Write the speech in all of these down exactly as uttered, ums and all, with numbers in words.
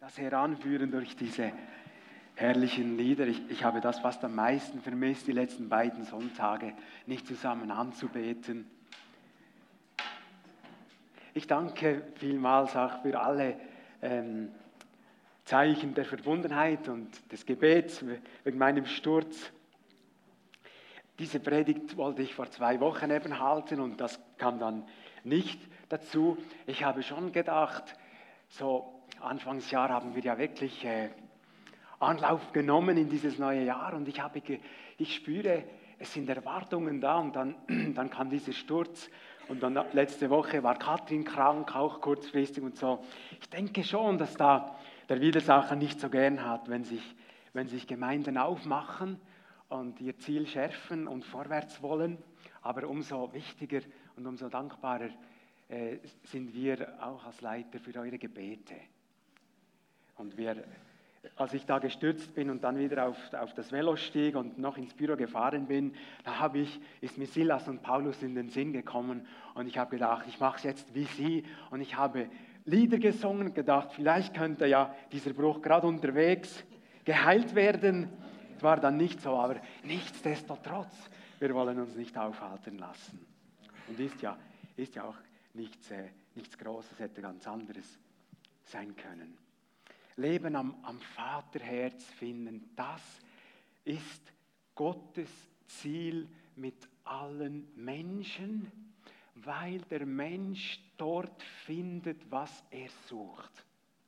sehr anführend durch diese herrlichen Lieder. Ich, ich habe das fast am meisten vermisst, die letzten beiden Sonntage, nicht zusammen anzubeten. Ich danke vielmals auch für alle ähm, Zeichen der Verbundenheit und des Gebets wegen meinem Sturz. Diese Predigt wollte ich vor zwei Wochen eben halten und das kam dann nicht dazu. Ich habe schon gedacht, so Anfangsjahr haben wir ja wirklich äh, Anlauf genommen in dieses neue Jahr und ich, habe, ich spüre, es sind Erwartungen da und dann, dann kam dieser Sturz und dann letzte Woche war Katrin krank, auch kurzfristig und so. Ich denke schon, dass da der Widersacher nicht so gern hat, wenn sich, wenn sich Gemeinden aufmachen und ihr Ziel schärfen und vorwärts wollen, aber umso wichtiger und umso dankbarer äh, sind wir auch als Leiter für eure Gebete. Und wir, als ich da gestürzt bin und dann wieder auf, auf das Velo stieg und noch ins Büro gefahren bin, da habe ich, ist mir Silas und Paulus in den Sinn gekommen und ich habe gedacht, ich mache es jetzt wie sie und ich habe Lieder gesungen und gedacht, vielleicht könnte ja dieser Bruch gerade unterwegs geheilt werden. War dann nicht so, aber nichtsdestotrotz, wir wollen uns nicht aufhalten lassen. Und ist ja, ist ja auch nichts, äh, nichts Großes, hätte ganz anderes sein können. Leben am, am Vaterherz finden, das ist Gottes Ziel mit allen Menschen, weil der Mensch dort findet, was er sucht.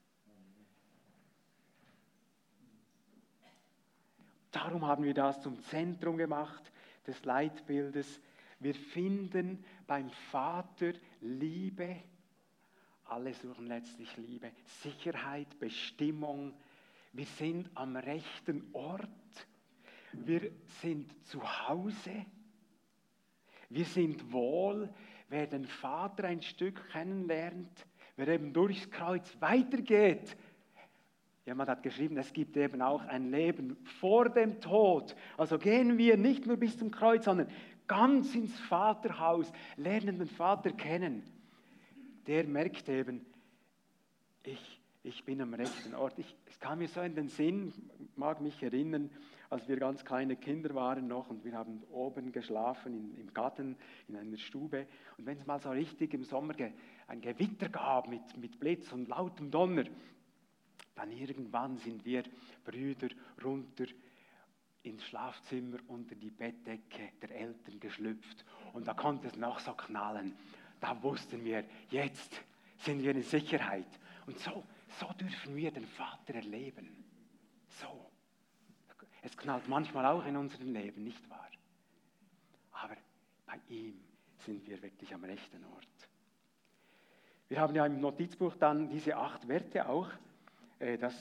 Darum haben wir das zum Zentrum gemacht des Leitbildes. Wir finden beim Vater Liebe. Alle suchen letztlich Liebe, Sicherheit, Bestimmung. Wir sind am rechten Ort. Wir sind zu Hause. Wir sind wohl. Wer den Vater ein Stück kennenlernt, wer eben durchs Kreuz weitergeht. Jemand hat geschrieben, es gibt eben auch ein Leben vor dem Tod. Also gehen wir nicht nur bis zum Kreuz, sondern ganz ins Vaterhaus, lernen den Vater kennen. Der merkt eben, ich, ich bin am rechten Ort. Ich, es kam mir so in den Sinn, mag mich erinnern, als wir ganz kleine Kinder waren noch und wir haben oben geschlafen in, im Garten, in einer Stube. Und wenn es mal so richtig im Sommer ge, ein Gewitter gab mit, mit Blitz und lautem Donner, dann irgendwann sind wir Brüder runter ins Schlafzimmer unter die Bettdecke der Eltern geschlüpft. Und da konnte es noch so knallen. Da wussten wir, jetzt sind wir in Sicherheit. Und so, so dürfen wir den Vater erleben. So. Es knallt manchmal auch in unserem Leben, nicht wahr? Aber bei ihm sind wir wirklich am rechten Ort. Wir haben ja im Notizbuch dann diese acht Werte auch. Äh, das,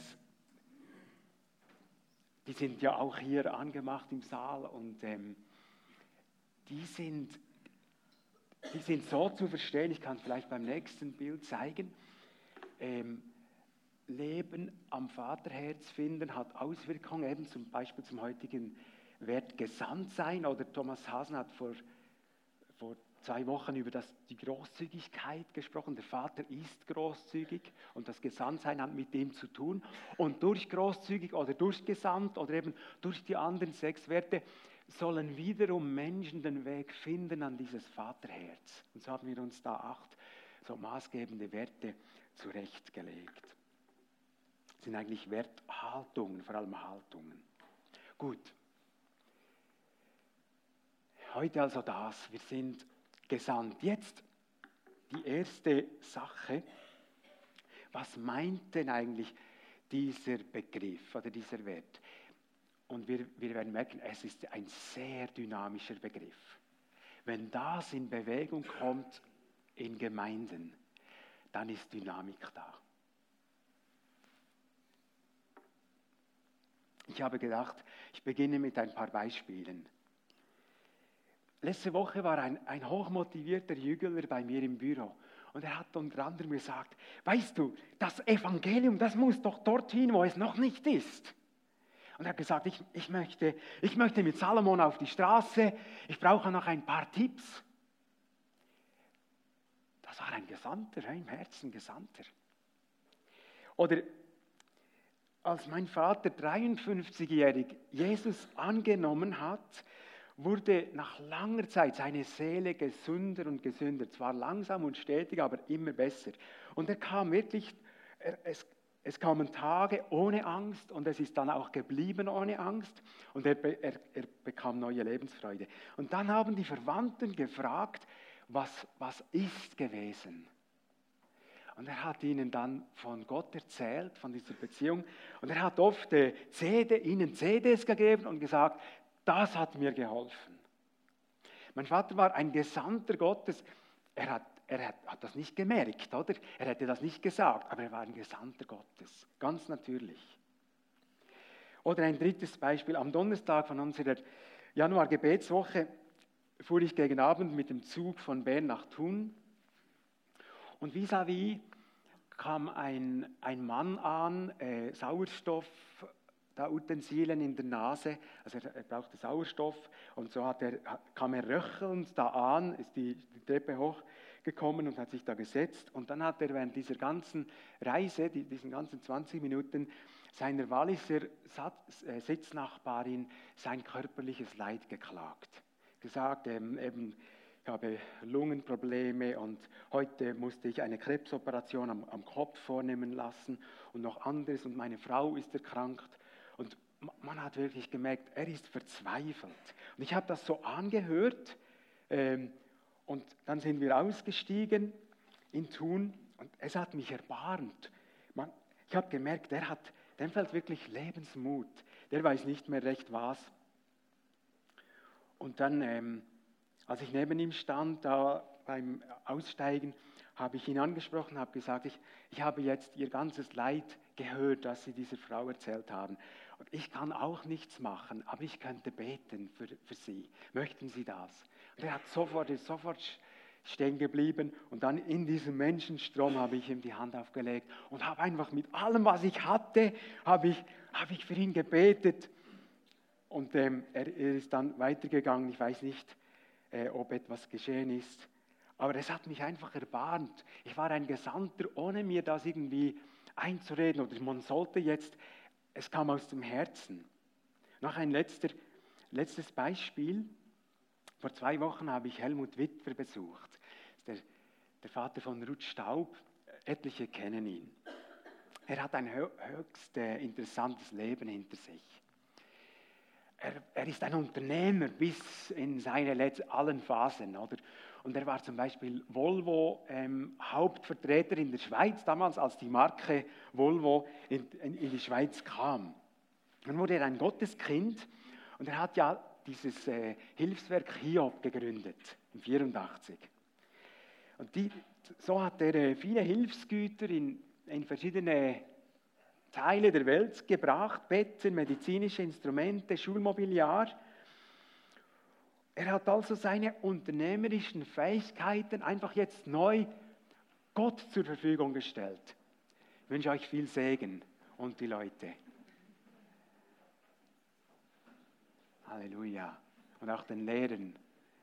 die sind ja auch hier angemacht im Saal und ähm, die sind... Die sind so zu verstehen, ich kann es vielleicht beim nächsten Bild zeigen. Ähm, Leben am Vaterherz finden hat Auswirkungen, eben zum Beispiel zum heutigen Wert gesandt sein. Oder Thomas Hasen hat vor, vor zwei Wochen über das, die Großzügigkeit gesprochen. Der Vater ist großzügig und das Gesandtsein hat mit dem zu tun. Und durch großzügig oder durch gesandt oder eben durch die anderen sechs Werte sollen wiederum Menschen den Weg finden an dieses Vaterherz. Und so haben wir uns da acht so maßgebende Werte zurechtgelegt. Das sind eigentlich Werthaltungen, vor allem Haltungen. Gut. Heute also das, wir sind gesandt. Jetzt die erste Sache, was meint denn eigentlich dieser Begriff oder dieser Wert? Und wir, wir werden merken, es ist ein sehr dynamischer Begriff. Wenn das in Bewegung kommt in Gemeinden, dann ist Dynamik da. Ich habe gedacht, ich beginne mit ein paar Beispielen. Letzte Woche war ein, ein hochmotivierter Jüngler bei mir im Büro und er hat unter anderem gesagt, weißt du, das Evangelium, das muss doch dorthin, wo es noch nicht ist. Und er hat gesagt, ich, ich, möchte, ich möchte mit Salomon auf die Straße, ich brauche noch ein paar Tipps. Das war ein Gesandter, im Herzen Gesandter. Oder als mein Vater dreiundfünfzigjährig Jesus angenommen hat, wurde nach langer Zeit seine Seele gesünder und gesünder. Zwar langsam und stetig, aber immer besser. Und er kam wirklich, er, es, es kamen Tage ohne Angst und es ist dann auch geblieben ohne Angst. Und er, er, er bekam neue Lebensfreude. Und dann haben die Verwandten gefragt, was, was ist gewesen? Und er hat ihnen dann von Gott erzählt, von dieser Beziehung. Und er hat oft äh, C D, ihnen C Ds gegeben und gesagt, das hat mir geholfen. Mein Vater war ein Gesandter Gottes. Er hat, er hat, hat das nicht gemerkt, oder? Er hätte das nicht gesagt, aber er war ein Gesandter Gottes. Ganz natürlich. Oder ein drittes Beispiel. Am Donnerstag von unserer Januar-Gebetswoche fuhr ich gegen Abend mit dem Zug von Bern nach Thun. Und vis-à-vis kam ein, ein Mann an, äh, Sauerstoff, da Utensilien in der Nase, also er, er brauchte Sauerstoff und so hat er, kam er röchelnd da an, ist die, die Treppe hochgekommen und hat sich da gesetzt und dann hat er während dieser ganzen Reise, die, diesen ganzen zwanzig Minuten, seiner Walliser Satz, äh, Sitznachbarin sein körperliches Leid geklagt. Gesagt, ähm, eben, ich habe Lungenprobleme und heute musste ich eine Krebsoperation am, am Kopf vornehmen lassen und noch anderes und meine Frau ist erkrankt. Und man hat wirklich gemerkt, er ist verzweifelt. Und ich habe das so angehört ähm, und dann sind wir ausgestiegen in Thun und es hat mich erbarmt. Man, ich habe gemerkt, der hat, dem fällt wirklich Lebensmut. Der weiß nicht mehr recht was. Und dann... Ähm, Als ich neben ihm stand, da beim Aussteigen, habe ich ihn angesprochen, habe gesagt, ich, ich habe jetzt ihr ganzes Leid gehört, das Sie dieser Frau erzählt haben. Und ich kann auch nichts machen, aber ich könnte beten für, für Sie. Möchten Sie das? Und er hat sofort, ist sofort stehen geblieben und dann in diesem Menschenstrom habe ich ihm die Hand aufgelegt und habe einfach mit allem, was ich hatte, habe ich, habe ich für ihn gebetet. Und ähm, er, er ist dann weitergegangen, ich weiß nicht, Äh, ob etwas geschehen ist. Aber es hat mich einfach erbarmt. Ich war ein Gesandter, ohne mir das irgendwie einzureden oder man sollte jetzt, es kam aus dem Herzen. Noch ein letzter, letztes Beispiel. Vor zwei Wochen habe ich Helmut Witwer besucht. Der, der Vater von Ruth Staub, etliche kennen ihn. Er hat ein höchst äh, interessantes Leben hinter sich. Er, er ist ein Unternehmer bis in seine letzten, allen Phasen. Oder? Und er war zum Beispiel Volvo ähm, Hauptvertreter in der Schweiz, damals als die Marke Volvo in, in, in die Schweiz kam. Dann wurde er ein Gotteskind und er hat ja dieses äh, Hilfswerk Hiob gegründet, im vierundachtzig. Und die, so hat er äh, viele Hilfsgüter in, in verschiedene Teile der Welt gebracht, Betten, medizinische Instrumente, Schulmobiliar. Er hat also seine unternehmerischen Fähigkeiten einfach jetzt neu Gott zur Verfügung gestellt. Ich wünsche euch viel Segen und die Leute. Halleluja. Und auch den Lehrern.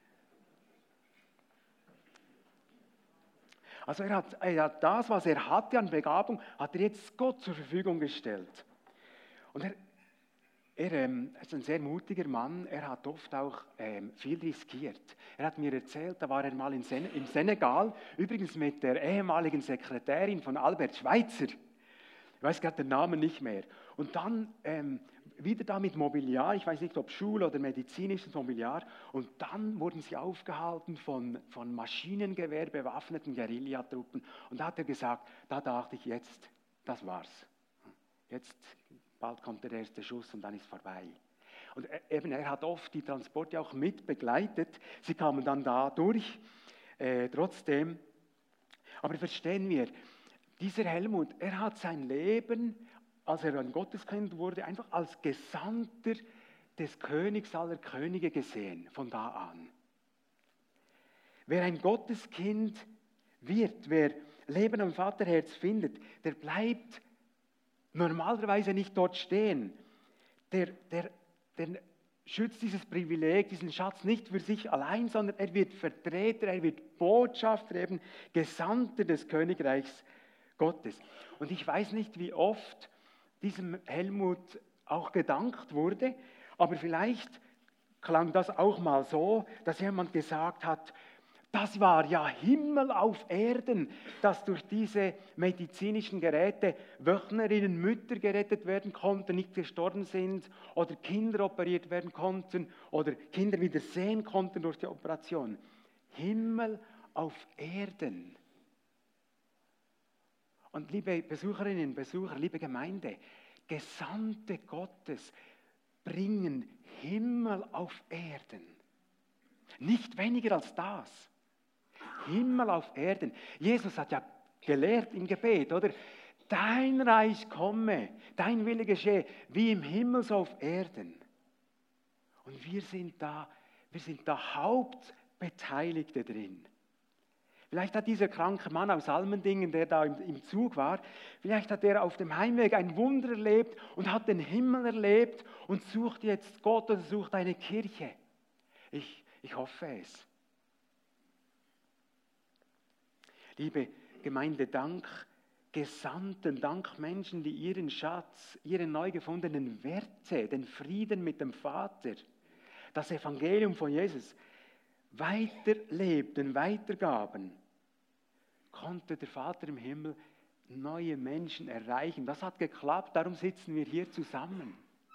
Also er hat, er hat das, was er hatte an Begabung, hat er jetzt Gott zur Verfügung gestellt. Und er, er ähm, ist ein sehr mutiger Mann, er hat oft auch ähm, viel riskiert. Er hat mir erzählt, da war er mal in Sen- im Senegal, übrigens mit der ehemaligen Sekretärin von Albert Schweitzer. Ich weiß gerade den Namen nicht mehr. Und dann ähm, wieder da mit Mobiliar, ich weiß nicht, ob Schul- oder medizinisches Mobiliar. Und dann wurden sie aufgehalten von, von Maschinengewehr bewaffneten Guerillatruppen. Und da hat er gesagt, da dachte ich jetzt, das war's. Jetzt, bald kommt der erste Schuss und dann ist vorbei. Und er, eben, er hat oft die Transporte auch mit begleitet. Sie kamen dann da durch, äh, trotzdem. Aber verstehen wir, dieser Helmut, er hat sein Leben, als er ein Gotteskind wurde, einfach als Gesandter des Königs aller Könige gesehen, von da an. Wer ein Gotteskind wird, wer Leben am Vaterherz findet, der bleibt normalerweise nicht dort stehen. Der, der, der schützt dieses Privileg, diesen Schatz nicht für sich allein, sondern er wird Vertreter, er wird Botschafter, eben Gesandter des Königreichs Gottes. Und ich weiß nicht, wie oft diesem Helmut auch gedankt wurde, aber vielleicht klang das auch mal so, dass jemand gesagt hat, das war ja Himmel auf Erden, dass durch diese medizinischen Geräte Wöchnerinnen, Mütter gerettet werden konnten, nicht gestorben sind, oder Kinder operiert werden konnten oder Kinder wieder sehen konnten durch die Operation. Himmel auf Erden. Und liebe Besucherinnen und Besucher, liebe Gemeinde, Gesandte Gottes bringen Himmel auf Erden. Nicht weniger als das. Himmel auf Erden. Jesus hat ja gelehrt im Gebet, oder? Dein Reich komme, dein Wille geschehe, wie im Himmel so auf Erden. Und wir sind da, wir sind da Hauptbeteiligte drin. Vielleicht hat dieser kranke Mann aus Almendingen, der da im, im Zug war, vielleicht hat er auf dem Heimweg ein Wunder erlebt und hat den Himmel erlebt und sucht jetzt Gott oder sucht eine Kirche. Ich, ich hoffe es. Liebe Gemeinde, dank Gesandten, dank Menschen, die ihren Schatz, ihre neu gefundenen Werte, den Frieden mit dem Vater, das Evangelium von Jesus weiterlebten, weitergaben, konnte der Vater im Himmel neue Menschen erreichen. Das hat geklappt, darum sitzen wir hier zusammen.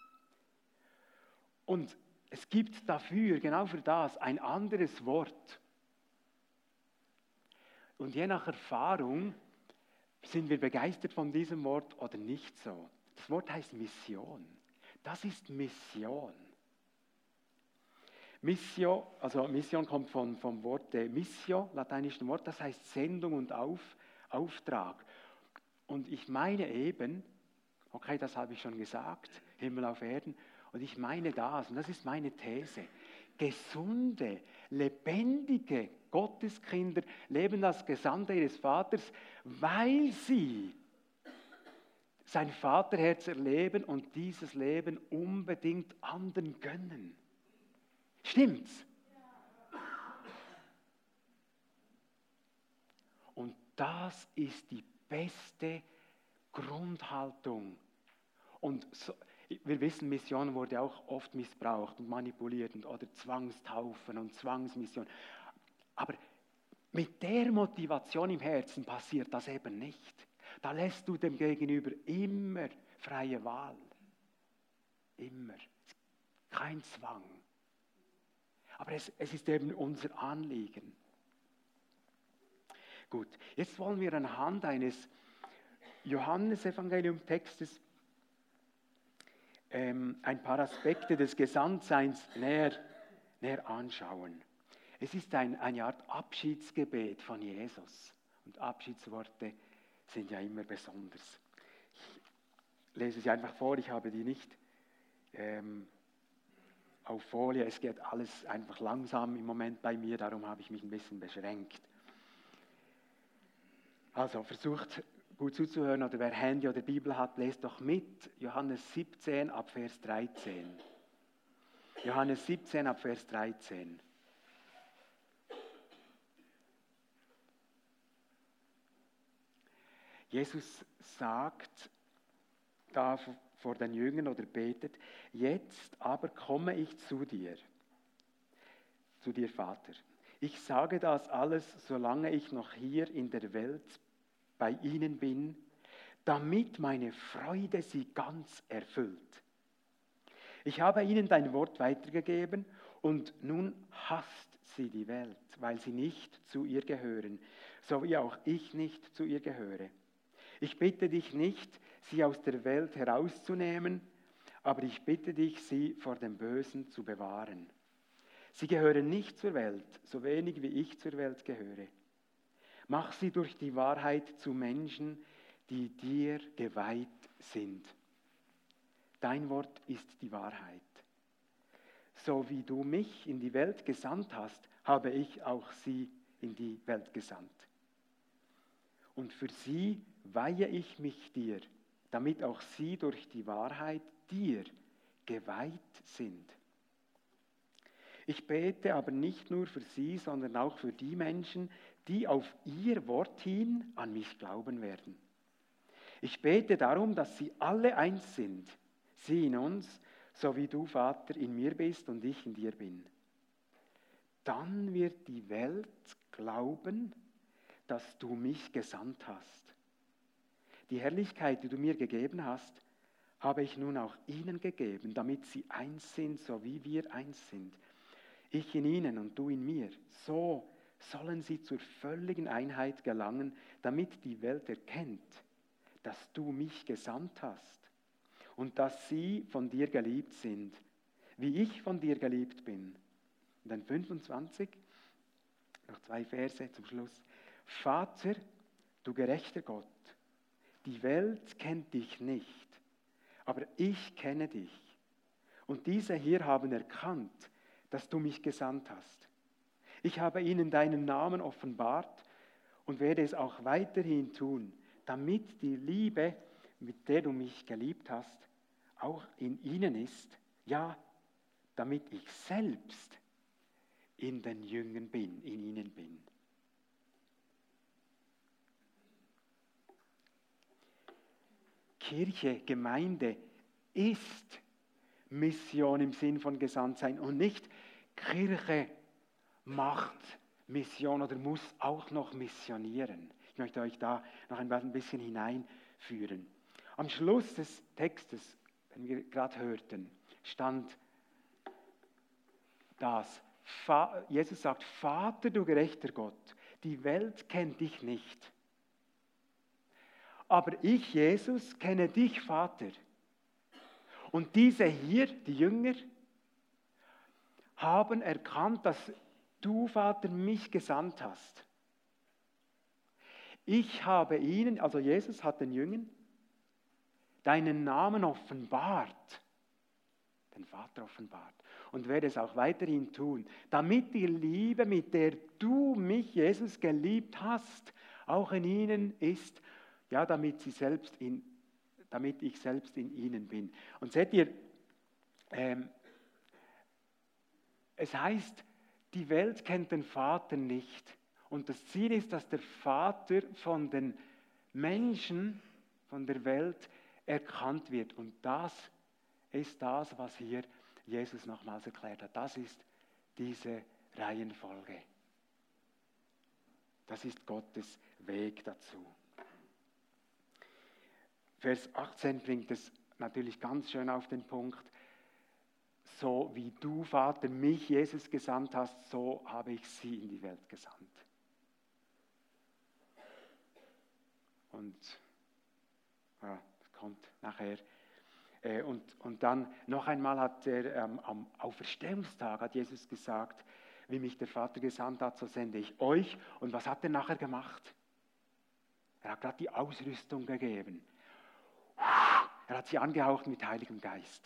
Und es gibt dafür, genau für das, ein anderes Wort. Und je nach Erfahrung sind wir begeistert von diesem Wort oder nicht so. Das Wort heißt Mission. Das ist Mission. Missio, also Mission kommt von, vom Wort Missio, lateinischen Wort, das heißt Sendung und Auf, Auftrag. Und ich meine eben, okay, das habe ich schon gesagt, Himmel auf Erden, und ich meine das, und das ist meine These, gesunde, lebendige Gotteskinder leben als Gesandte ihres Vaters, weil sie sein Vaterherz erleben und dieses Leben unbedingt anderen gönnen. Stimmt's? Und das ist die beste Grundhaltung. Und so, wir wissen, Mission wurde auch oft missbraucht und manipuliert und, oder Zwangstaufen und Zwangsmission. Aber mit der Motivation im Herzen passiert das eben nicht. Da lässt du dem Gegenüber immer freie Wahl. Immer. Kein Zwang. Aber es, es ist eben unser Anliegen. Gut, jetzt wollen wir anhand eines Johannesevangelium-Textes ähm, ein paar Aspekte des Gesandtseins näher, näher anschauen. Es ist ein, eine Art Abschiedsgebet von Jesus. Und Abschiedsworte sind ja immer besonders. Ich lese sie einfach vor, ich habe die nicht ähm, auf Folie. Es geht alles einfach langsam im Moment bei mir, darum habe ich mich ein bisschen beschränkt. Also versucht gut zuzuhören, oder wer Handy oder Bibel hat, lest doch mit. Johannes siebzehn ab Vers dreizehn. Johannes siebzehn ab Vers dreizehn. Jesus sagt da vor den Jüngern oder betet, jetzt aber komme ich zu dir, zu dir Vater. Ich sage das alles, solange ich noch hier in der Welt bei ihnen bin, damit meine Freude sie ganz erfüllt. Ich habe ihnen dein Wort weitergegeben und nun hasst sie die Welt, weil sie nicht zu ihr gehören, so wie auch ich nicht zu ihr gehöre. Ich bitte dich nicht, sie aus der Welt herauszunehmen, aber ich bitte dich, sie vor dem Bösen zu bewahren. Sie gehören nicht zur Welt, so wenig wie ich zur Welt gehöre. Mach sie durch die Wahrheit zu Menschen, die dir geweiht sind. Dein Wort ist die Wahrheit. So wie du mich in die Welt gesandt hast, habe ich auch sie in die Welt gesandt. Und für sie weihe ich mich dir, damit auch sie durch die Wahrheit dir geweiht sind. Ich bete aber nicht nur für sie, sondern auch für die Menschen, die auf ihr Wort hin an mich glauben werden. Ich bete darum, dass sie alle eins sind, sie in uns, so wie du, Vater, in mir bist und ich in dir bin. Dann wird die Welt glauben, dass du mich gesandt hast. Die Herrlichkeit, die du mir gegeben hast, habe ich nun auch ihnen gegeben, damit sie eins sind, so wie wir eins sind. Ich in ihnen und du in mir. So sollen sie zur völligen Einheit gelangen, damit die Welt erkennt, dass du mich gesandt hast und dass sie von dir geliebt sind, wie ich von dir geliebt bin. Und dann fünfundzwanzig, noch zwei Verse zum Schluss. Vater, du gerechter Gott, die Welt kennt dich nicht, aber ich kenne dich. Und diese hier haben erkannt, dass du mich gesandt hast. Ich habe ihnen deinen Namen offenbart und werde es auch weiterhin tun, damit die Liebe, mit der du mich geliebt hast, auch in ihnen ist, ja, damit ich selbst in den Jüngern bin, in ihnen bin. Kirche, Gemeinde ist Mission im Sinn von Gesandtsein und nicht Kirche macht Mission oder muss auch noch missionieren. Ich möchte euch da noch ein bisschen hineinführen. Am Schluss des Textes, den wir gerade hörten, stand das. Jesus sagt, Vater, du gerechter Gott, die Welt kennt dich nicht. Aber ich, Jesus, kenne dich, Vater. Und diese hier, die Jünger, haben erkannt, dass du, Vater, mich gesandt hast. Ich habe ihnen, also Jesus hat den Jüngern, deinen Namen offenbart, den Vater offenbart, und werde es auch weiterhin tun, damit die Liebe, mit der du mich, Jesus, geliebt hast, auch in ihnen ist, ja, damit sie selbst in, damit ich selbst in ihnen bin. Und seht ihr, ähm, es heißt, die Welt kennt den Vater nicht. Und das Ziel ist, dass der Vater von den Menschen, von der Welt erkannt wird. Und das ist das, was hier Jesus nochmals erklärt hat. Das ist diese Reihenfolge. Das ist Gottes Weg dazu. Vers achtzehn bringt es natürlich ganz schön auf den Punkt. So wie du, Vater, mich, Jesus, gesandt hast, so habe ich sie in die Welt gesandt. Und ja, das kommt nachher. Und, und dann noch einmal hat er ähm, am Auferstehungstag hat Jesus gesagt, wie mich der Vater gesandt hat, so sende ich euch. Und was hat er nachher gemacht? Er hat gerade die Ausrüstung gegeben. Er hat sie angehaucht mit Heiligem Geist.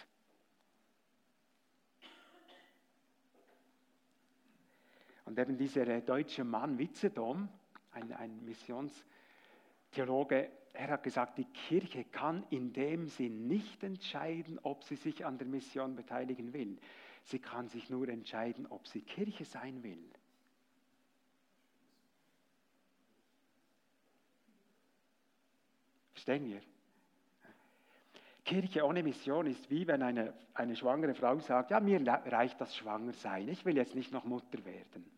Und eben dieser deutsche Mann Witzedom, ein, ein Missionstheologe, er hat gesagt, die Kirche kann in dem Sinn nicht entscheiden, ob sie sich an der Mission beteiligen will. Sie kann sich nur entscheiden, ob sie Kirche sein will. Verstehen wir? Kirche ohne Mission ist wie wenn eine, eine schwangere Frau sagt, ja, mir reicht das Schwangersein, ich will jetzt nicht noch Mutter werden.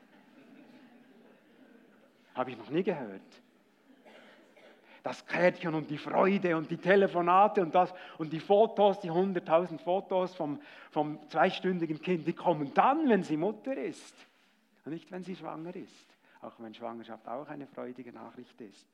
Habe ich noch nie gehört. Das Kärtchen und die Freude und die Telefonate und, das, und die Fotos, die hunderttausend Fotos vom, vom zweistündigen Kind, die kommen dann, wenn sie Mutter ist und nicht, wenn sie schwanger ist. Auch wenn Schwangerschaft auch eine freudige Nachricht ist.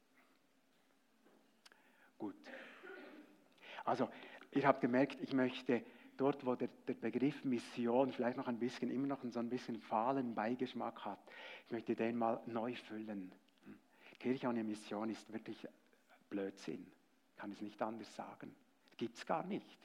Gut. Also, ihr habt gemerkt, ich möchte dort, wo der, der Begriff Mission vielleicht noch ein bisschen, immer noch so ein bisschen fahlen Beigeschmack hat, ich möchte den mal neu füllen. Kirche ohne Mission ist wirklich Blödsinn. Ich kann es nicht anders sagen. Gibt es gar nicht.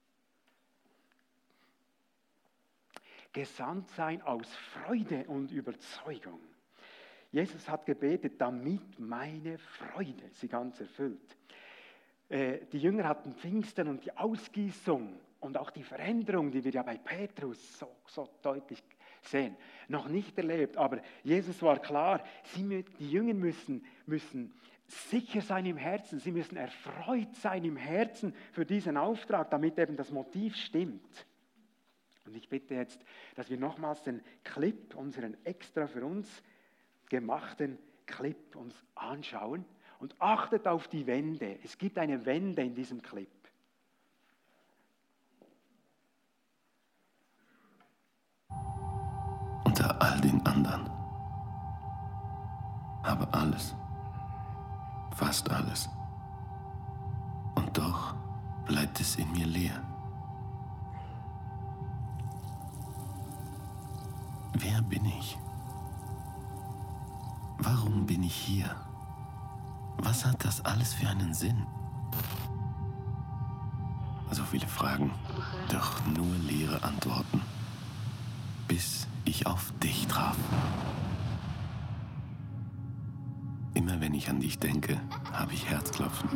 Gesandt sein aus Freude und Überzeugung. Jesus hat gebetet, damit meine Freude sie ganz erfüllt. Die Jünger hatten Pfingsten und die Ausgießung und auch die Veränderung, die wir ja bei Petrus so, so deutlich sehen. Noch nicht erlebt, aber Jesus war klar, sie, die Jünger müssen, müssen sicher sein im Herzen, sie müssen erfreut sein im Herzen für diesen Auftrag, damit eben das Motiv stimmt. Und ich bitte jetzt, dass wir nochmals den Clip, unseren extra für uns gemachten Clip uns anschauen und achtet auf die Wende. Es gibt eine Wende in diesem Clip. Unter all den anderen habe alles, fast alles. Und doch bleibt es in mir leer. Wer bin ich? Warum bin ich hier? Was hat das alles für einen Sinn? So viele Fragen, doch nur leere Antworten, bis ich auf dich traf. Immer wenn ich an dich denke, habe ich Herzklopfen.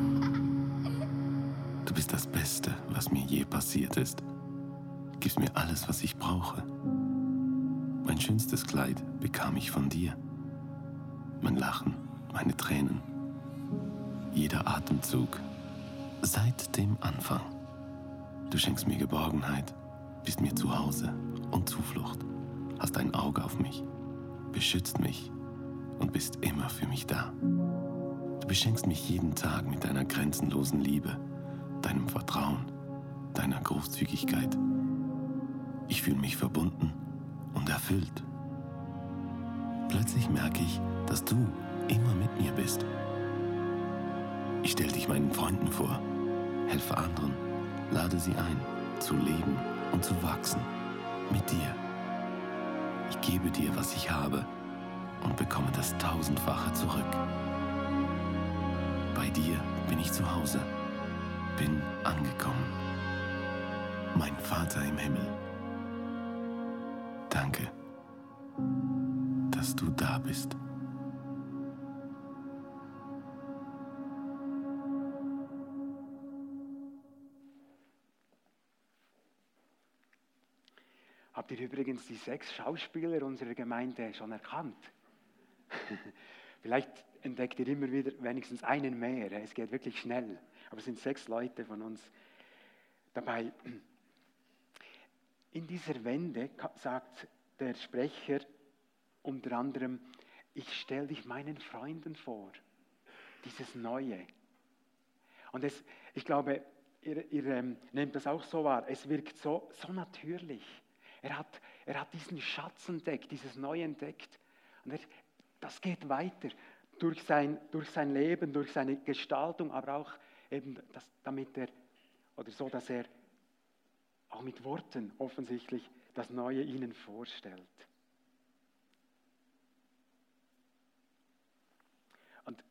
Du bist das Beste, was mir je passiert ist. Gibst mir alles, was ich brauche. Mein schönstes Kleid bekam ich von dir. Mein Lachen, meine Tränen, jeder Atemzug, seit dem Anfang. Du schenkst mir Geborgenheit, bist mir zu Hause und Zuflucht, hast ein Auge auf mich, beschützt mich und bist immer für mich da. Du beschenkst mich jeden Tag mit deiner grenzenlosen Liebe, deinem Vertrauen, deiner Großzügigkeit. Ich fühle mich verbunden und erfüllt. Plötzlich merke ich, dass du immer mit mir bist. Ich stelle dich meinen Freunden vor, helfe anderen, lade sie ein, zu leben und zu wachsen mit dir. Ich gebe dir, was ich habe und bekomme das Tausendfache zurück. Bei dir bin ich zu Hause, bin angekommen. Mein Vater im Himmel, danke, dass du da bist. Habt ihr übrigens die sechs Schauspieler unserer Gemeinde schon erkannt? Vielleicht entdeckt ihr immer wieder wenigstens einen mehr. Es geht wirklich schnell. Aber es sind sechs Leute von uns dabei. In dieser Wende sagt der Sprecher unter anderem, ich stelle dich meinen Freunden vor. Dieses Neue. Und es, ich glaube, ihr, ihr ähm, nehmt das auch so wahr. Es wirkt so, so natürlich. Er hat, er hat diesen Schatz entdeckt, dieses Neue entdeckt. Und er, das geht weiter durch sein, durch sein Leben, durch seine Gestaltung, aber auch eben, das, damit er, oder so, dass er auch mit Worten offensichtlich das Neue ihnen vorstellt. Und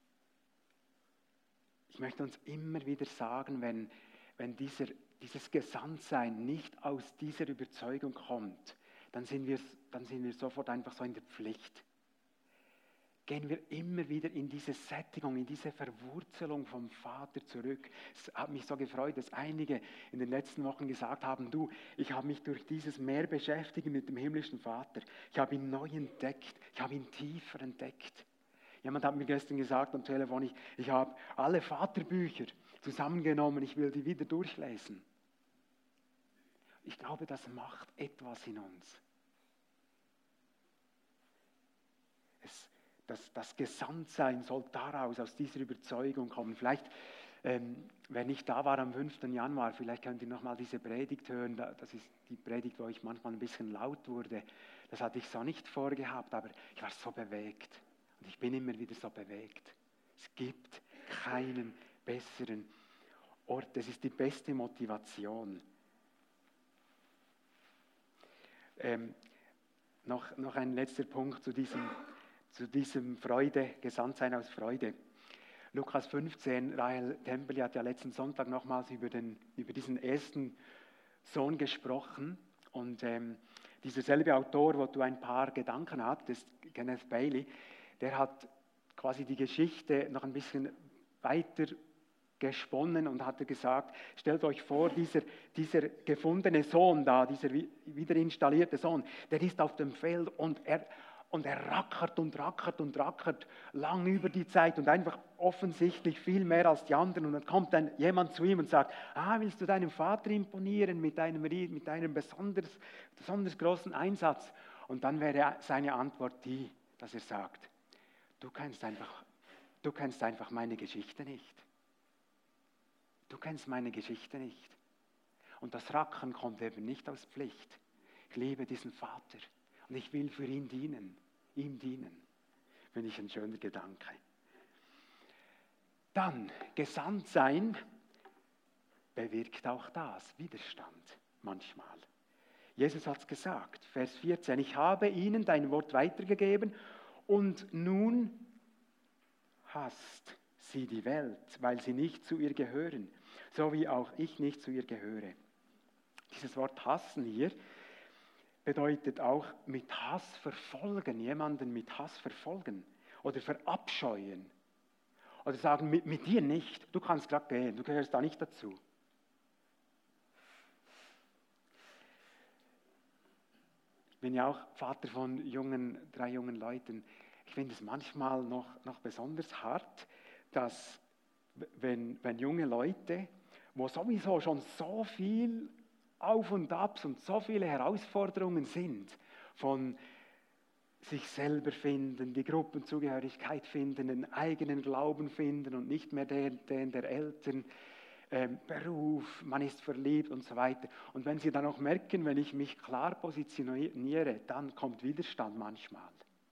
ich möchte uns immer wieder sagen, wenn, wenn dieser, dieses Gesandtsein nicht aus dieser Überzeugung kommt, dann sind wir, dann sind wir sofort einfach so in der Pflicht. Gehen wir immer wieder in diese Sättigung, in diese Verwurzelung vom Vater zurück. Es hat mich so gefreut, dass einige in den letzten Wochen gesagt haben, du, ich habe mich durch dieses mehr beschäftigen mit dem himmlischen Vater. Ich habe ihn neu entdeckt, ich habe ihn tiefer entdeckt. Jemand hat mir gestern gesagt am Telefon, ich, ich habe alle Vaterbücher zusammengenommen, ich will die wieder durchlesen. Ich glaube, das macht etwas in uns. Es Das, das Gesandtsein soll daraus, aus dieser Überzeugung kommen. Vielleicht, ähm, wer nicht da war am fünften Januar, vielleicht könnt ihr nochmal diese Predigt hören. Das ist die Predigt, wo ich manchmal ein bisschen laut wurde. Das hatte ich so nicht vorgehabt, aber ich war so bewegt. Und ich bin immer wieder so bewegt. Es gibt keinen besseren Ort. Es ist die beste Motivation. Ähm, noch, noch ein letzter Punkt zu diesem Zu diesem Freude, Gesandtsein aus Freude. Lukas fünfzehn, Rahel Tempeli hat ja letzten Sonntag nochmals über, den, über diesen ersten Sohn gesprochen. Und ähm, dieser selbe Autor, wo du ein paar Gedanken hattest, Kenneth Bailey, der hat quasi die Geschichte noch ein bisschen weiter gesponnen und hatte gesagt, stellt euch vor, dieser, dieser gefundene Sohn da, dieser wieder installierte Sohn, der ist auf dem Feld und er, und er rackert und rackert und rackert lang über die Zeit und einfach offensichtlich viel mehr als die anderen. Und dann kommt dann jemand zu ihm und sagt, ah, willst du deinem Vater imponieren mit einem, mit einem besonders, besonders großen Einsatz? Und dann wäre seine Antwort die, dass er sagt, du kennst einfach, du kennst einfach meine Geschichte nicht. Du kennst meine Geschichte nicht. Und das Rackern kommt eben nicht aus Pflicht. Ich liebe diesen Vater und ich will für ihn dienen, ihm dienen. Finde ich ein schöner Gedanke. Dann, gesandt sein bewirkt auch das, Widerstand manchmal. Jesus hat es gesagt, Vers vierzehn, ich habe ihnen dein Wort weitergegeben und nun hasst sie die Welt, weil sie nicht zu ihr gehören, so wie auch ich nicht zu ihr gehöre. Dieses Wort hassen hier bedeutet auch mit Hass verfolgen, jemanden mit Hass verfolgen oder verabscheuen. Oder sagen, mit, mit dir nicht, du kannst gerade gehen, du gehörst da nicht dazu. Ich bin ja auch Vater von jungen, drei jungen Leuten. Ich finde es manchmal noch, noch besonders hart, dass wenn, wenn junge Leute, wo sowieso schon so viel Auf und Abs und so viele Herausforderungen sind, von sich selber finden, die Gruppenzugehörigkeit finden, den eigenen Glauben finden und nicht mehr den, den der Eltern, ähm, Beruf, man ist verliebt und so weiter. Und wenn sie dann auch merken, wenn ich mich klar positioniere, dann kommt Widerstand manchmal.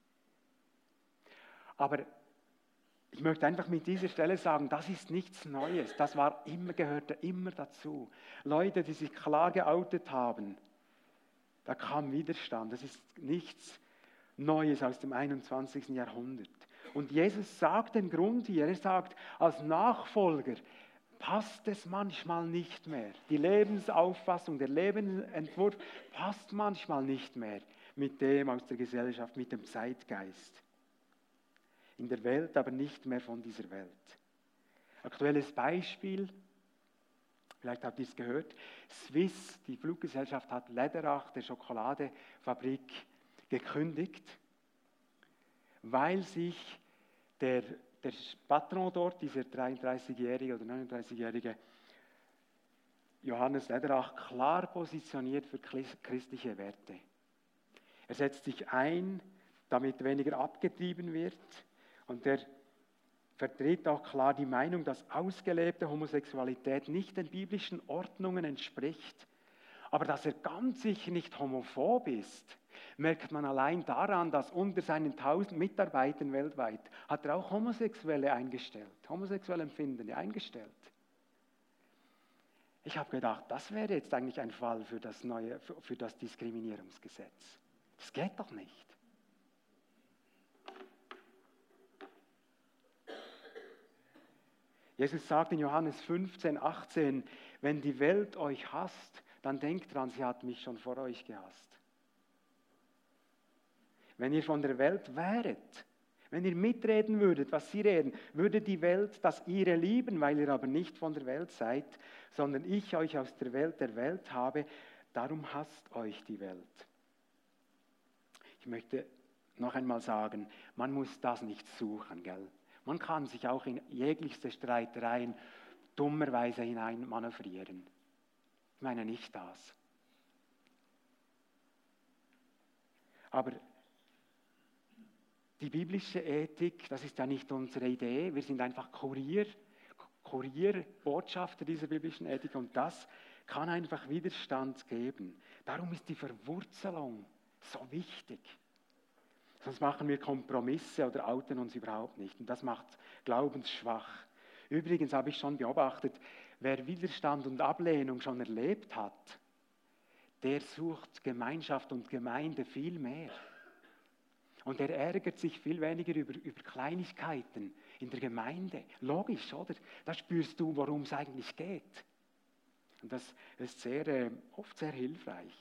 Aber ich möchte einfach mit dieser Stelle sagen, das ist nichts Neues, das war immer, gehörte immer dazu. Leute, die sich klar geoutet haben, da kam Widerstand, das ist nichts Neues aus dem einundzwanzigsten Jahrhundert. Und Jesus sagt den Grund hier, er sagt, als Nachfolger passt es manchmal nicht mehr. Die Lebensauffassung, der Lebensentwurf passt manchmal nicht mehr mit dem aus der Gesellschaft, mit dem Zeitgeist. In der Welt, aber nicht mehr von dieser Welt. Aktuelles Beispiel, vielleicht habt ihr es gehört, Swiss, die Fluggesellschaft, hat Läderach, der Schokoladefabrik, gekündigt, weil sich der, der Patron dort, dieser dreiunddreißigjährige oder neununddreißigjährige Johannes Läderach, klar positioniert für christliche Werte. Er setzt sich ein, damit weniger abgetrieben wird. Und er vertritt auch klar die Meinung, dass ausgelebte Homosexualität nicht den biblischen Ordnungen entspricht. Aber dass er ganz sicher nicht homophob ist, merkt man allein daran, dass unter seinen tausend Mitarbeitern weltweit hat er auch Homosexuelle eingestellt, homosexuelle Empfindende eingestellt. Ich habe gedacht, das wäre jetzt eigentlich ein Fall für das neue, für das Diskriminierungsgesetz. Das geht doch nicht. Jesus sagt in Johannes fünfzehn, achtzehn, wenn die Welt euch hasst, dann denkt dran, sie hat mich schon vor euch gehasst. Wenn ihr von der Welt wäret, wenn ihr mitreden würdet, was sie reden, würde die Welt das ihre lieben, weil ihr aber nicht von der Welt seid, sondern ich euch aus der Welt der Welt habe, darum hasst euch die Welt. Ich möchte noch einmal sagen, man muss das nicht suchen, gell? Man kann sich auch in jeglichste Streitereien dummerweise hinein manövrieren. Ich meine nicht das. Aber die biblische Ethik, das ist ja nicht unsere Idee. Wir sind einfach Kurier, Kurierbotschafter dieser biblischen Ethik und das kann einfach Widerstand geben. Darum ist die Verwurzelung so wichtig. Sonst machen wir Kompromisse oder outen uns überhaupt nicht. Und das macht glaubensschwach. Übrigens habe ich schon beobachtet, wer Widerstand und Ablehnung schon erlebt hat, der sucht Gemeinschaft und Gemeinde viel mehr. Und er ärgert sich viel weniger über, über Kleinigkeiten in der Gemeinde. Logisch, oder? Da spürst du, worum es eigentlich geht. Und das ist sehr, äh, oft sehr hilfreich.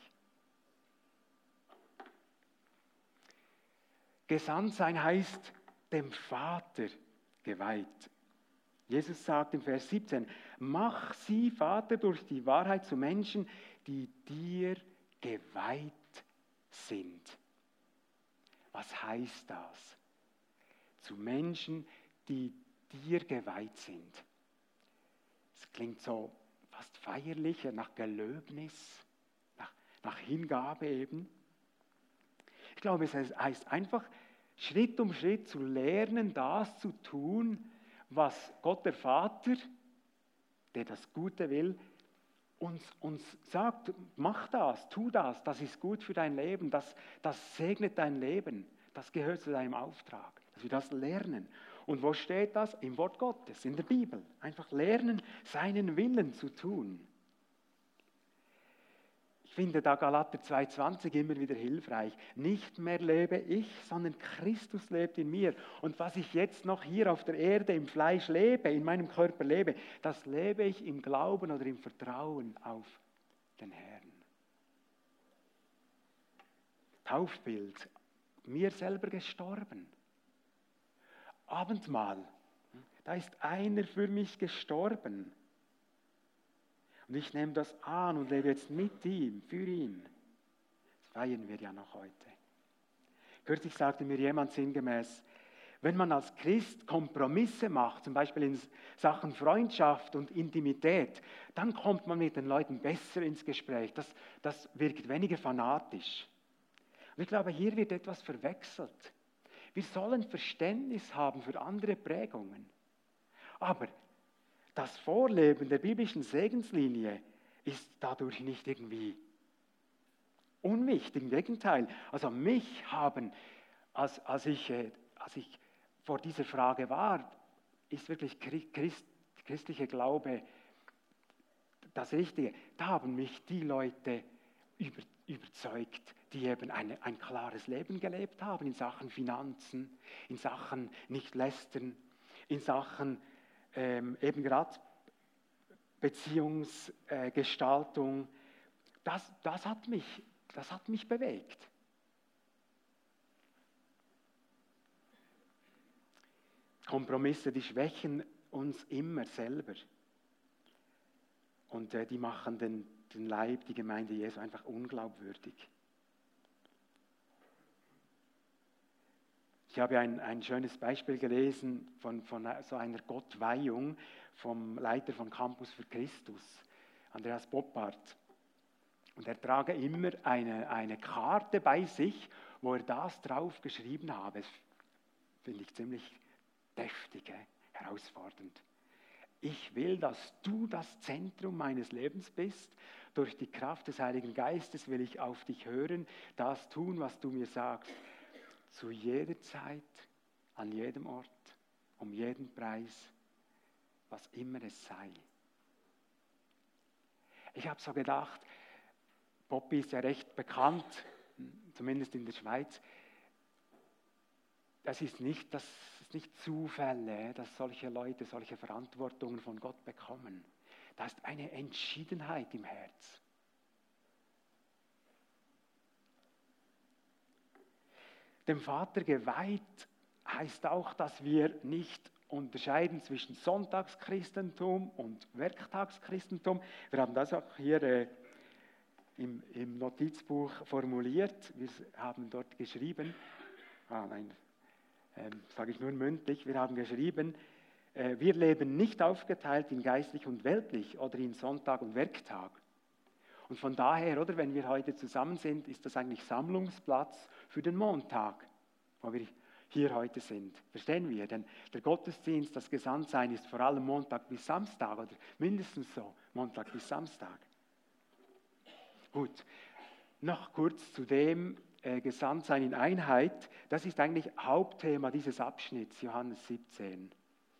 Gesandt sein heißt dem Vater geweiht. Jesus sagt im Vers siebzehn, mach sie, Vater, durch die Wahrheit zu Menschen, die dir geweiht sind. Was heißt das? Zu Menschen, die dir geweiht sind. Es klingt so fast feierlicher, nach Gelöbnis, nach, nach Hingabe eben. Ich glaube, es heißt einfach, Schritt um Schritt zu lernen, das zu tun, was Gott der Vater, der das Gute will, uns, uns sagt, mach das, tu das, das ist gut für dein Leben, das, das segnet dein Leben, das gehört zu deinem Auftrag, dass wir das lernen. Und wo steht das? Im Wort Gottes, in der Bibel. Einfach lernen, seinen Willen zu tun. Ich finde da Galater zwei zwanzig immer wieder hilfreich. Nicht mehr lebe ich, sondern Christus lebt in mir. Und was ich jetzt noch hier auf der Erde im Fleisch lebe, in meinem Körper lebe, das lebe ich im Glauben oder im Vertrauen auf den Herrn. Taufbild, mir selber gestorben. Abendmahl, da ist einer für mich gestorben. Und ich nehme das an und lebe jetzt mit ihm, für ihn. Das feiern wir ja noch heute. Kürzlich sagte mir jemand sinngemäß, wenn man als Christ Kompromisse macht, zum Beispiel in Sachen Freundschaft und Intimität, dann kommt man mit den Leuten besser ins Gespräch. Das, das wirkt weniger fanatisch. Und ich glaube, hier wird etwas verwechselt. Wir sollen Verständnis haben für andere Prägungen. Aber das Vorleben der biblischen Segenslinie ist dadurch nicht irgendwie unwichtig. Im Gegenteil. Also mich haben, als, als, ich, als ich vor dieser Frage war, ist wirklich Christ, christlicher Glaube das Richtige. Da haben mich die Leute über, überzeugt, die eben eine, ein klares Leben gelebt haben in Sachen Finanzen, in Sachen nicht lästern, in Sachen ähm, eben gerade Beziehungsgestaltung. Äh, das, das, hat mich, das hat mich bewegt. Kompromisse, die schwächen uns immer selber. Und äh, die machen den, den Leib, die Gemeinde Jesu einfach unglaubwürdig. Ich habe ein, ein schönes Beispiel gelesen von, von so einer Gottweihung vom Leiter von Campus für Christus, Andreas Boppard. Und er trage immer eine, eine Karte bei sich, wo er das drauf geschrieben habe. Das finde ich ziemlich deftig, äh, herausfordernd. Ich will, dass du das Zentrum meines Lebens bist. Durch die Kraft des Heiligen Geistes will ich auf dich hören, das tun, was du mir sagst. Zu jeder Zeit, an jedem Ort, um jeden Preis, was immer es sei. Ich habe so gedacht, Poppy ist ja recht bekannt, zumindest in der Schweiz. Das ist nicht, das ist nicht Zufälle, dass solche Leute solche Verantwortungen von Gott bekommen. Da ist eine Entschiedenheit im Herz. Dem Vater geweiht heißt auch, dass wir nicht unterscheiden zwischen Sonntagschristentum und Werktagschristentum. Wir haben das auch hier äh, im, im Notizbuch formuliert. Wir haben dort geschrieben, ah nein, äh, sage ich nur mündlich, wir haben geschrieben, äh, wir leben nicht aufgeteilt in geistlich und weltlich oder in Sonntag und Werktag. Und von daher, oder, wenn wir heute zusammen sind, ist das eigentlich Sammlungsplatz für den Montag, wo wir hier heute sind. Verstehen wir? Denn der Gottesdienst, das Gesandtsein ist vor allem Montag bis Samstag oder mindestens so, Montag bis Samstag. Gut, noch kurz zu dem äh, Gesandtsein in Einheit. Das ist eigentlich Hauptthema dieses Abschnitts, Johannes siebzehn.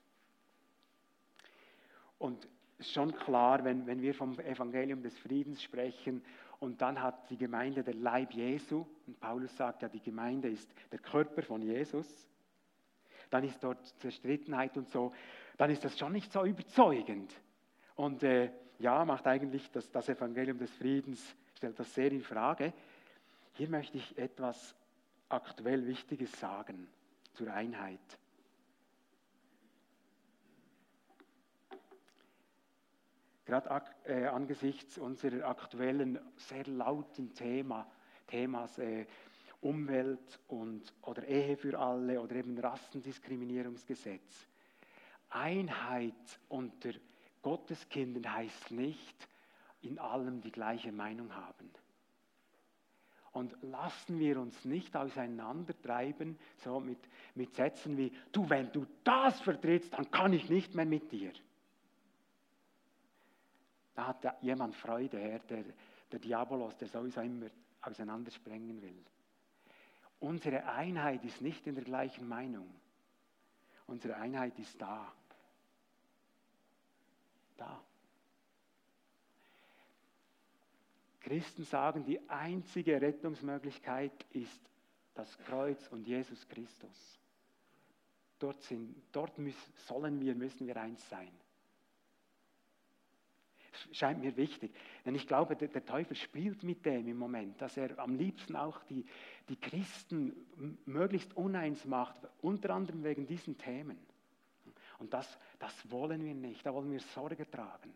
Und es ist schon klar, wenn, wenn wir vom Evangelium des Friedens sprechen und dann hat die Gemeinde der Leib Jesu, und Paulus sagt ja, die Gemeinde ist der Körper von Jesus, dann ist dort Zerstrittenheit und so, dann ist das schon nicht so überzeugend. Und äh, ja, macht eigentlich das, das Evangelium des Friedens, stellt das sehr in Frage. Hier möchte ich etwas aktuell Wichtiges sagen zur Einheit. gerade ak- äh, angesichts unserer aktuellen, sehr lauten Thema, Themas äh, Umwelt und, oder Ehe für alle oder eben Rassendiskriminierungsgesetz. Einheit unter Gotteskindern heißt nicht, in allem die gleiche Meinung haben. Und lassen wir uns nicht auseinandertreiben, so mit, mit Sätzen wie, du, wenn du das vertrittst, dann kann ich nicht mehr mit dir. Da hat ja jemand Freude, Herr, der, der Diabolos, der sowieso immer auseinandersprengen will. Unsere Einheit ist nicht in der gleichen Meinung. Unsere Einheit ist da. Da. Christen sagen, die einzige Rettungsmöglichkeit ist das Kreuz und Jesus Christus. Dort, sind, dort müssen, sollen wir, müssen wir eins sein. Das scheint mir wichtig, denn ich glaube, der, der Teufel spielt mit dem im Moment, dass er am liebsten auch die, die Christen möglichst uneins macht, unter anderem wegen diesen Themen. Und das, das wollen wir nicht, da wollen wir Sorge tragen.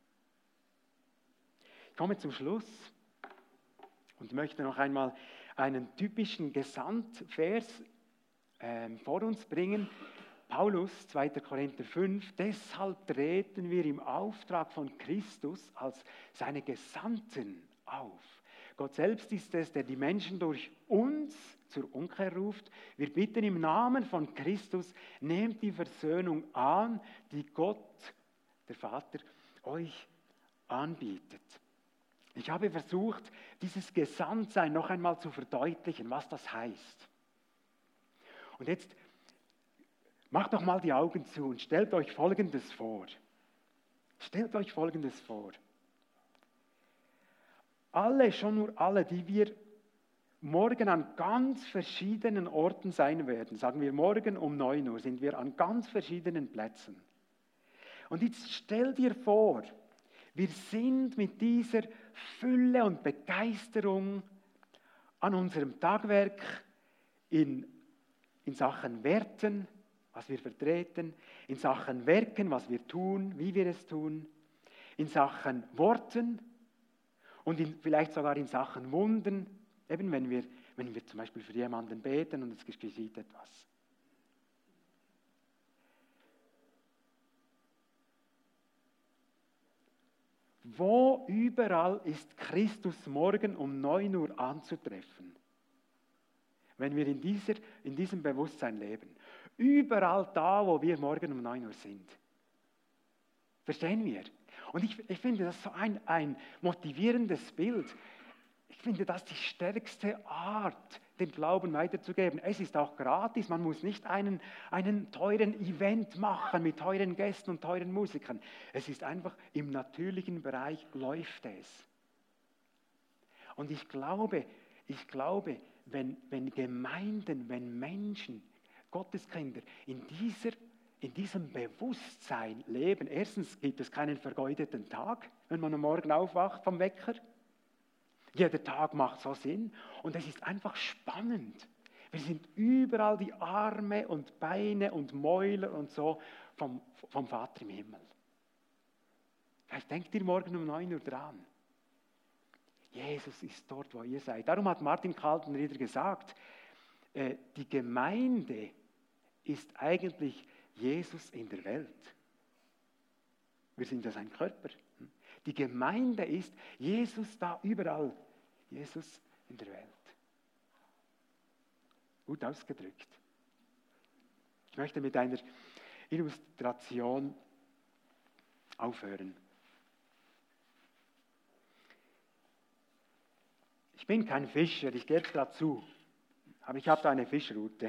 Ich komme zum Schluss und möchte noch einmal einen typischen Gesandtvers äh, vor uns bringen. Paulus, zweiter Korinther fünf, deshalb treten wir im Auftrag von Christus als seine Gesandten auf. Gott selbst ist es, der die Menschen durch uns zur Umkehr ruft. Wir bitten im Namen von Christus, nehmt die Versöhnung an, die Gott, der Vater, euch anbietet. Ich habe versucht, dieses Gesandtsein noch einmal zu verdeutlichen, was das heißt. Und jetzt macht doch mal die Augen zu und stellt euch Folgendes vor. Stellt euch Folgendes vor. Alle, schon nur alle, die wir morgen an ganz verschiedenen Orten sein werden, sagen wir morgen um neun Uhr, sind wir an ganz verschiedenen Plätzen. Und jetzt stell dir vor, wir sind mit dieser Fülle und Begeisterung an unserem Tagwerk in, in Sachen Werten, was wir vertreten, in Sachen Werken, was wir tun, wie wir es tun, in Sachen Worten und in, vielleicht sogar in Sachen Wunden, eben wenn wir, wenn wir zum Beispiel für jemanden beten und es geschieht etwas. Wo überall ist Christus morgen um neun Uhr anzutreffen, wenn wir in, dieser, in diesem Bewusstsein leben? Überall da, wo wir morgen um neun Uhr sind. Verstehen wir? Und ich, ich finde das so ein, ein motivierendes Bild. Ich finde das die stärkste Art, den Glauben weiterzugeben. Es ist auch gratis, man muss nicht einen, einen teuren Event machen mit teuren Gästen und teuren Musikern. Es ist einfach, im natürlichen Bereich läuft es. Und ich glaube, ich glaube, wenn, wenn Gemeinden, wenn Menschen, Gotteskinder in, dieser, in diesem Bewusstsein leben, erstens gibt es keinen vergeudeten Tag, wenn man am Morgen aufwacht vom Wecker. Jeder Tag macht so Sinn und es ist einfach spannend. Wir sind überall die Arme und Beine und Mäuler und so vom, vom Vater im Himmel. Vielleicht denkt ihr morgen um neun Uhr dran. Jesus ist dort, wo ihr seid. Darum hat Martin Kaltenrieder gesagt, äh, die Gemeinde ist eigentlich Jesus in der Welt. Wir sind ja sein Körper. Die Gemeinde ist Jesus da überall. Jesus in der Welt. Gut ausgedrückt. Ich möchte mit einer Illustration aufhören. Ich bin kein Fischer, ich gebe es dazu. Aber ich habe da eine Fischroute.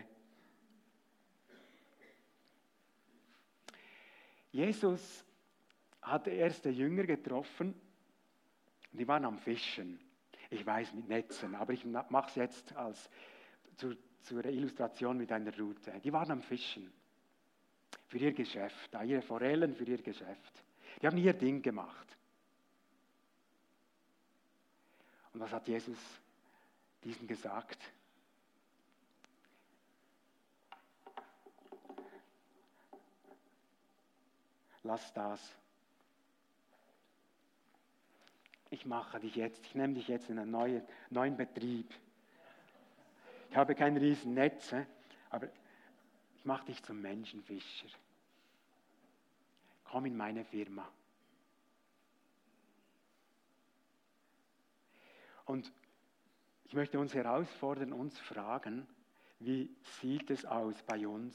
Jesus hat erste Jünger getroffen, die waren am Fischen. Ich weiß, mit Netzen, aber ich mache es jetzt als zu, zur Illustration mit einer Route. Die waren am Fischen für ihr Geschäft, ihre Forellen für ihr Geschäft. Die haben ihr Ding gemacht. Und was hat Jesus diesen gesagt? Lass das. ich mache dich jetzt, ich nehme dich jetzt in einen neuen, neuen Betrieb. Ich habe kein Riesennetz, aber ich mache dich zum Menschenfischer. Komm in meine Firma. Und ich möchte uns herausfordern, uns fragen, wie sieht es aus bei uns,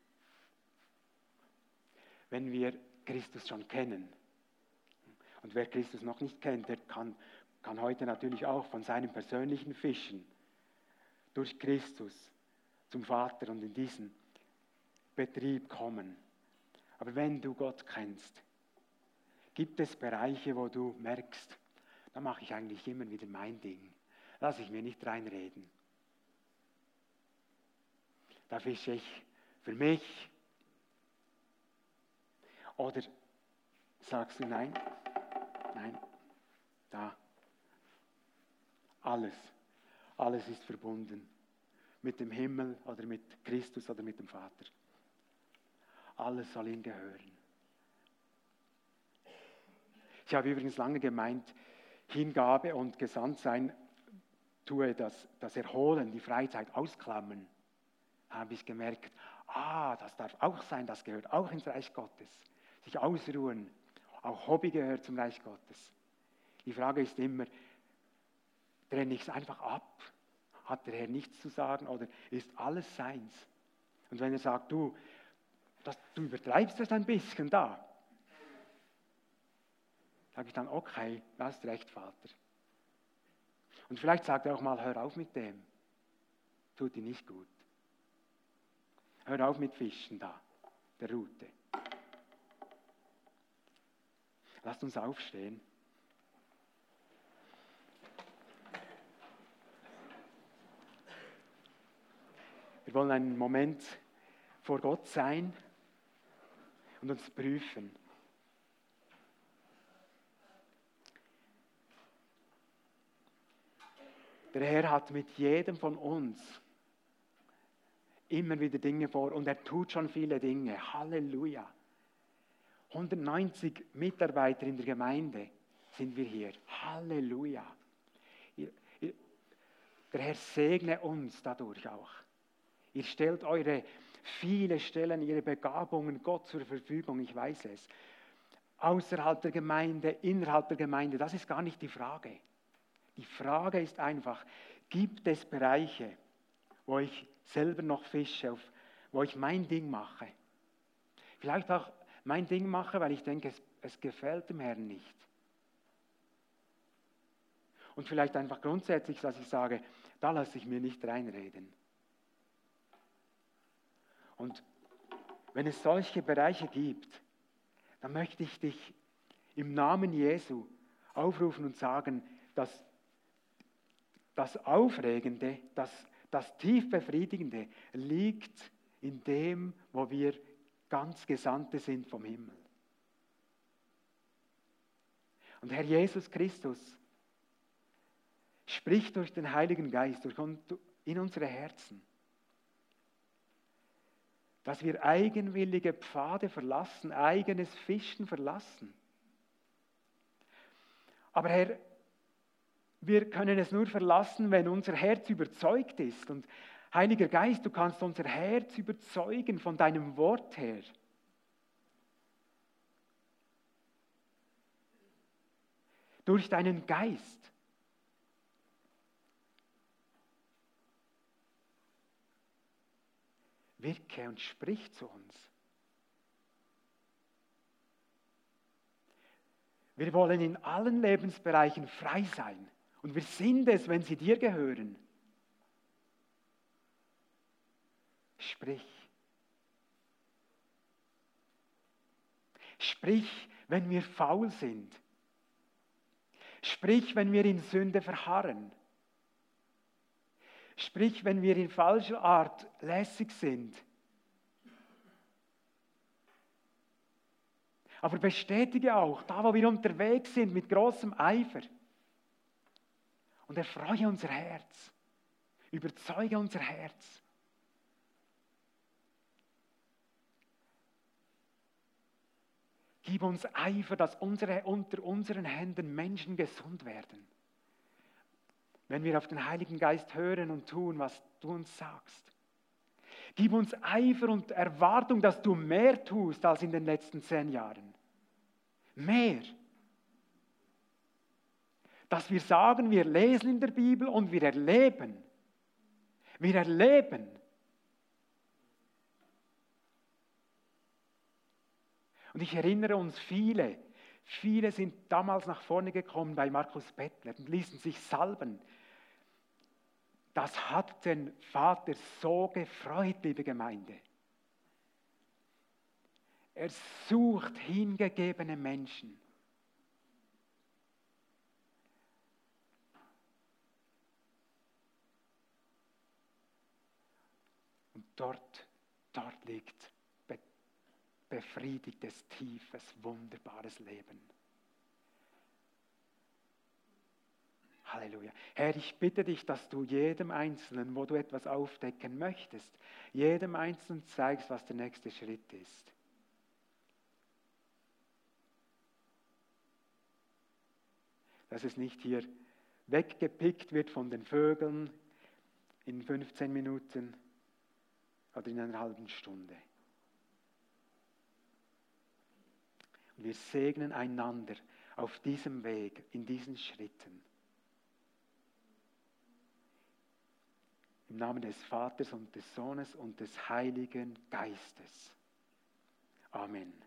wenn wir Christus schon kennen? Und wer Christus noch nicht kennt, der kann, kann heute natürlich auch von seinem persönlichen Fischen durch Christus zum Vater und in diesen Betrieb kommen. Aber wenn du Gott kennst, gibt es Bereiche, wo du merkst, da mache ich eigentlich immer wieder mein Ding. Lass ich mir nicht reinreden. Da fische ich für mich. Oder sagst du nein? Nein. Da. Alles. Alles ist verbunden. Mit dem Himmel oder mit Christus oder mit dem Vater. Alles soll ihm gehören. Ich habe übrigens lange gemeint, Hingabe und Gesandtsein tue das, das Erholen, die Freizeit ausklammern. Habe ich gemerkt, ah, das darf auch sein, das gehört auch ins Reich Gottes. Sich ausruhen, auch Hobby gehört zum Reich Gottes. Die Frage ist immer, trenne ich es einfach ab? Hat der Herr nichts zu sagen oder ist alles seins? Und wenn er sagt, du, das, du übertreibst das ein bisschen da, sage ich dann, okay, du hast recht, Vater. Und vielleicht sagt er auch mal, hör auf mit dem. Tut dir nicht gut. Hör auf mit Fischen da, der Rute. Lasst uns aufstehen. Wir wollen einen Moment vor Gott sein und uns prüfen. Der Herr hat mit jedem von uns immer wieder Dinge vor und er tut schon viele Dinge. Halleluja. hundertneunzig Mitarbeiter in der Gemeinde sind wir hier. Halleluja. Der Herr segne uns dadurch auch. Ihr stellt eure viele Stellen, ihre Begabungen Gott zur Verfügung, ich weiß es. Außerhalb der Gemeinde, innerhalb der Gemeinde, das ist gar nicht die Frage. Die Frage ist einfach, gibt es Bereiche, wo ich selber noch fische, wo ich mein Ding mache? Vielleicht auch mein Ding mache, weil ich denke, es, es gefällt dem Herrn nicht. Und vielleicht einfach grundsätzlich, dass ich sage, da lasse ich mir nicht reinreden. Und wenn es solche Bereiche gibt, dann möchte ich dich im Namen Jesu aufrufen und sagen, dass das Aufregende, das, das tief Befriedigende liegt in dem, wo wir ganz Gesandte sind vom Himmel. Und Herr Jesus Christus spricht durch den Heiligen Geist durch in unsere Herzen, dass wir eigenwillige Pfade verlassen, eigenes Fischen verlassen. Aber Herr, wir können es nur verlassen, wenn unser Herz überzeugt ist. Und Heiliger Geist, du kannst unser Herz überzeugen von deinem Wort her. Durch deinen Geist. Wirke und sprich zu uns. Wir wollen in allen Lebensbereichen frei sein. Und wir sind es, wenn sie dir gehören. Sprich. Sprich, wenn wir faul sind. Sprich, wenn wir in Sünde verharren. Sprich, wenn wir in falscher Art lässig sind. Aber bestätige auch, da wo wir unterwegs sind, mit großem Eifer. Und erfreue unser Herz. Überzeuge unser Herz. Gib uns Eifer, dass unsere, unter unseren Händen Menschen gesund werden. Wenn wir auf den Heiligen Geist hören und tun, was du uns sagst. Gib uns Eifer und Erwartung, dass du mehr tust als in den letzten zehn Jahren. Mehr. Dass wir sagen, wir lesen in der Bibel und wir erleben. Wir erleben. Und ich erinnere uns, viele, viele sind damals nach vorne gekommen bei Markus Bettler und ließen sich salben. Das hat den Vater so gefreut, liebe Gemeinde. Er sucht hingegebene Menschen. Und dort, dort liegt be- befriedigtes, tiefes, wunderbares Leben. Halleluja. Herr, ich bitte dich, dass du jedem Einzelnen, wo du etwas aufdecken möchtest, jedem Einzelnen zeigst, was der nächste Schritt ist. Dass es nicht hier weggepickt wird von den Vögeln in fünfzehn Minuten oder in einer halben Stunde. Und wir segnen einander auf diesem Weg, in diesen Schritten. Im Namen des Vaters und des Sohnes und des Heiligen Geistes. Amen.